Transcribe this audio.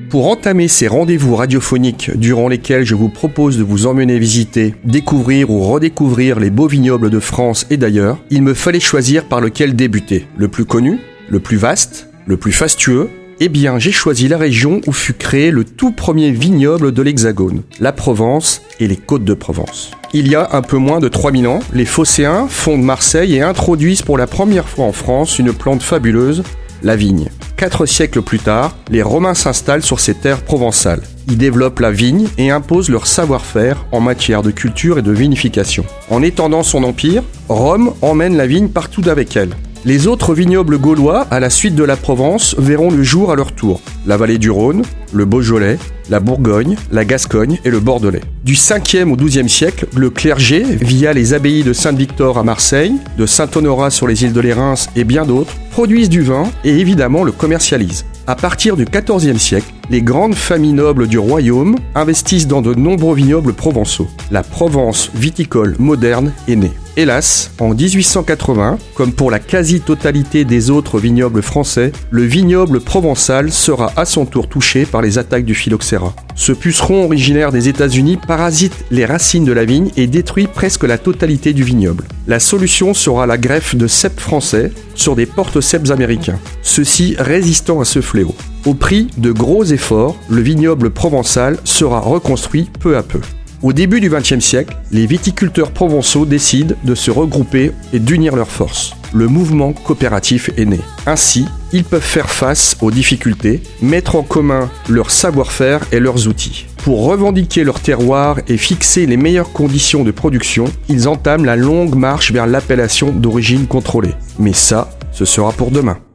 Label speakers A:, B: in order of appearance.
A: Pour entamer ces rendez-vous radiophoniques durant lesquels je vous propose de vous emmener visiter, découvrir ou redécouvrir les beaux vignobles de France et d'ailleurs, il me fallait choisir par lequel débuter. Le plus connu, le plus vaste, le plus fastueux. Eh bien, j'ai choisi la région où fut créé le tout premier vignoble de l'Hexagone, la Provence et les Côtes de Provence. Il y a un peu moins de 3000 ans, les Phocéens fondent Marseille et introduisent pour la première fois en France une plante fabuleuse, la vigne. 4 siècles plus tard, les Romains s'installent sur ces terres provençales. Ils développent la vigne et imposent leur savoir-faire en matière de culture et de vinification. En étendant son empire, Rome emmène la vigne partout avec elle. Les autres vignobles gaulois, à la suite de la Provence, verront le jour à leur tour. La vallée du Rhône, le Beaujolais, la Bourgogne, la Gascogne et le Bordelais. Du 5e au 12e siècle, le clergé, via les abbayes de Sainte-Victor à Marseille, de Saint-Honorat sur les îles de Lérins et bien d'autres, produisent du vin et évidemment le commercialisent. À partir du XIVe siècle, les grandes familles nobles du royaume investissent dans de nombreux vignobles provençaux. La Provence viticole moderne est née. Hélas, en 1880, comme pour la quasi-totalité des autres vignobles français, le vignoble provençal sera à son tour touché par les attaques du phylloxéra. Ce puceron originaire des États-Unis parasite les racines de la vigne et détruit presque la totalité du vignoble. La solution sera la greffe de cèpes français sur des porte-cèpes américains, ceux-ci résistant à ce fléau. Au prix de gros efforts, le vignoble provençal sera reconstruit peu à peu. Au début du XXe siècle, les viticulteurs provençaux décident de se regrouper et d'unir leurs forces. Le mouvement coopératif est né. Ainsi, ils peuvent faire face aux difficultés, mettre en commun leur savoir-faire et leurs outils. Pour revendiquer leur terroir et fixer les meilleures conditions de production, ils entament la longue marche vers l'appellation d'origine contrôlée. Mais ça, ce sera pour demain.